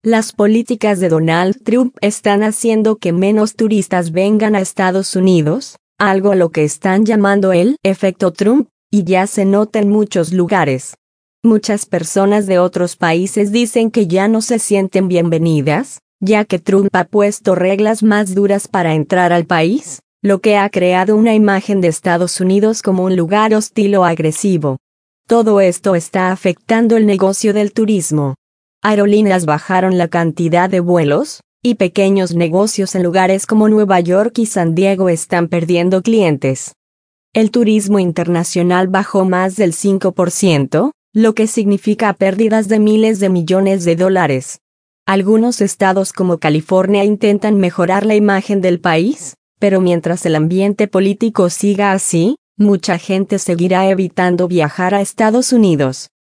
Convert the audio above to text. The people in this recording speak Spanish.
Las políticas de Donald Trump están haciendo que menos turistas vengan a Estados Unidos, algo a lo que están llamando el efecto Trump, y ya se nota en muchos lugares. Muchas personas de otros países dicen que ya no se sienten bienvenidas, ya que Trump ha puesto reglas más duras para entrar al país, lo que ha creado una imagen de Estados Unidos como un lugar hostil o agresivo. Todo esto está afectando el negocio del turismo. Aerolíneas bajaron la cantidad de vuelos, y pequeños negocios en lugares como Nueva York y San Diego están perdiendo clientes. El turismo internacional bajó más del 5%, lo que significa pérdidas de miles de millones de dólares. Algunos estados como California intentan mejorar la imagen del país, pero mientras el ambiente político siga así, mucha gente seguirá evitando viajar a Estados Unidos.